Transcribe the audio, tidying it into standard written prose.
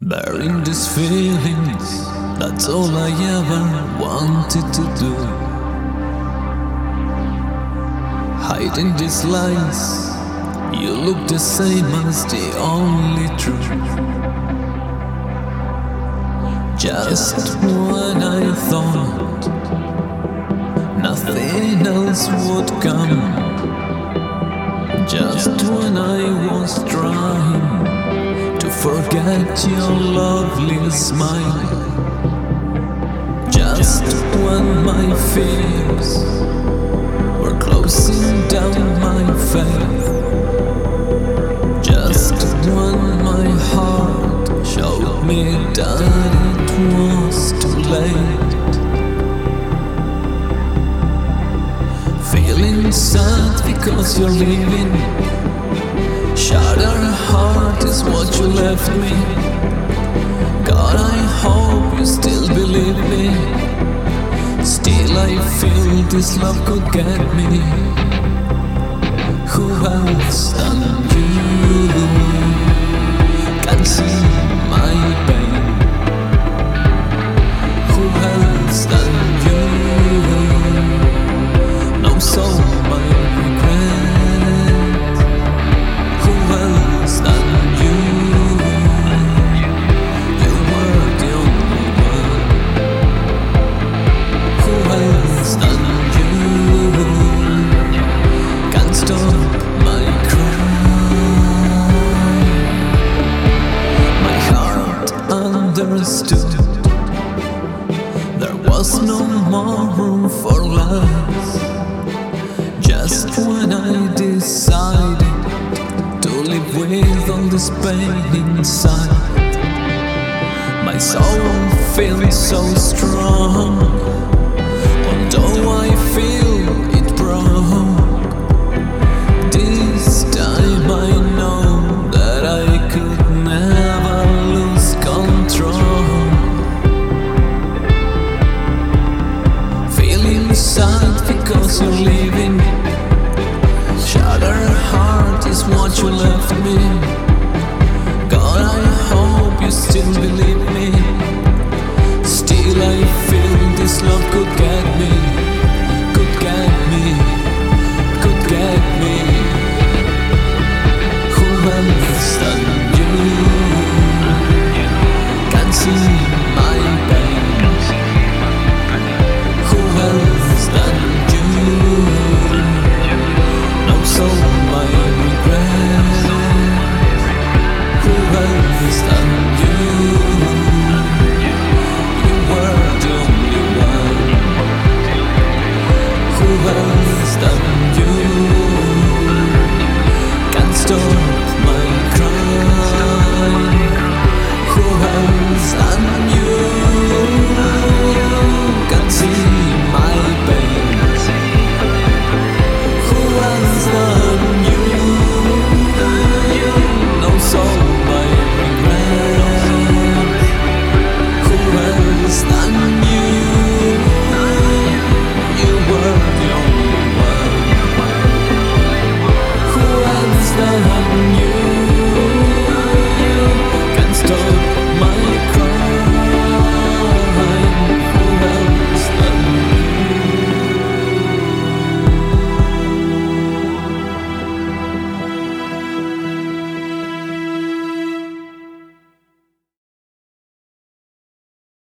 Bearing these feelings, that's all I ever wanted to do. Hiding these lies, you look the same as the only truth. Just when I thought nothing else would come, just when I was trying to forget your lovely smile, just when my fears were closing down my faith, just when my heart showed me that it was too late. Feeling sad because you're leaving, shattered heart is what you left me. God, I hope you still believe me. Still I feel this love could get me. Who else than you can see my pain? Who else than you knows all my regret? Who else than you? You were the only one. Who else than you can stop my cry? My heart understood there was no more room for love. Just when I decided to live with all this pain inside, my soul feels so strong. Although I feel it broke, this time I know that I could never lose control. Feeling sad because you're leaving, shattered heart is what you left me. God, I hope you still believe me. Still I feel this love